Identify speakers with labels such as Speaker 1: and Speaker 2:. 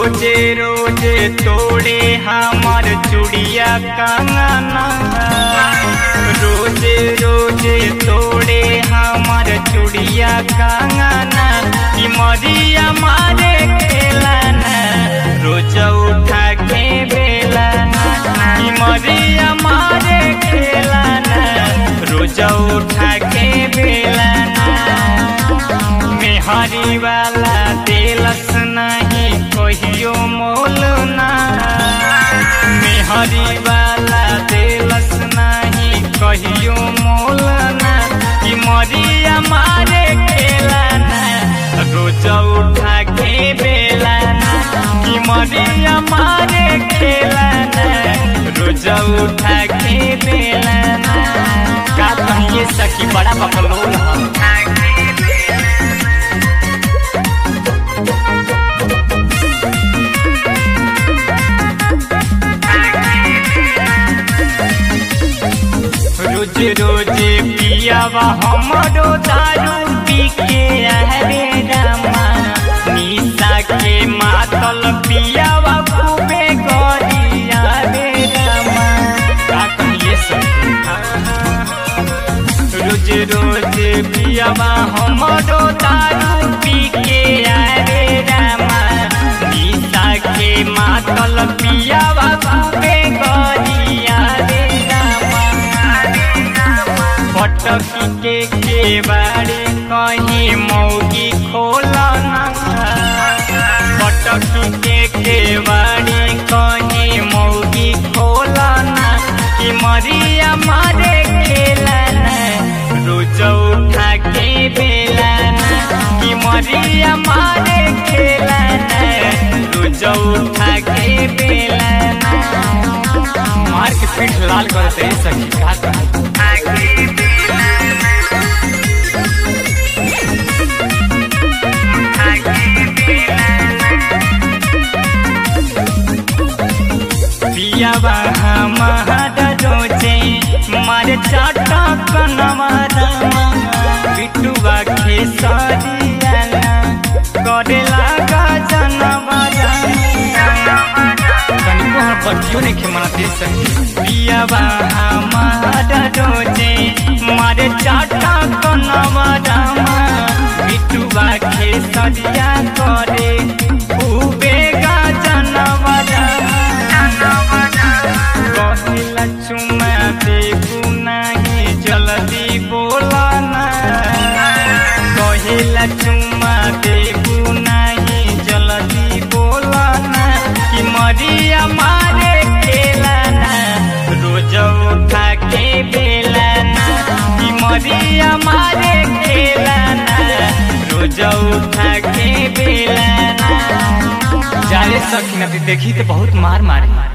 Speaker 1: रोजे रोजे तोड़े हमार चूड़िया कंगना, रोजे रोजे तोड़े हमार चूड़िया कंगना, कि मरिया मारे खेलाना रोज उठा के बेलाना, कि मरिया मारे खेलाना रोज उठा के बेलाना। मेहरी वाला दिलस नहीं कहियो मोलना, मेहरी वाला दिलस नहीं कहियो मोलना, कि मरिया मारे खेलाना रोज उठा के बेलाना, कि मरिया मारे खेलाना रोज उठा के बेलाना। का कहिए सखी बड़ा बकलोल है। रोज रोज पियावा हमरो दारू पी के आवे रामा, निशा के मातल पियावा खूबे गरिया रे रामा। का कहिए सखी रोज रोज पियावा हमरो दारू पी के आवे रामा, निशा के मातल पियावा खूबे गरिया रे रामा। पटकी के बाड़ी कहीं मौगी खोलना, पटकी के बाड़ी कहीं मौगी खोलना, कि मरिया मारे खेलाना रोज उठा के बेलाना, कि मरिया मारे खेलाना रोज उठा के बेलाना। मार के पीठ लाल करते सखी का पियावा हमारा रोजे मारे चाटा कनवा रामा, बिटुआ खेसरियाना करे लागा जनवा रामा। कनिको हम बच्चियों ने खेमाते सही। पियावा हमारा रोजे मारे चाटा कनवा रामा, बिटुआ खेसरिया करे खूबे गा जनवा रामा। कहिला चुमा देबू नहीं जल्दी बोलाना, कहिला चुमा देबू नहीं जल्दी बोलाना, कि मरिया मारे खेलाना रोज उठा के बेलाना, कि मरिया मारे खेलाना रोज उठा के बेलाना। जाले सखी नदी देखी तो बहुत मार मारी।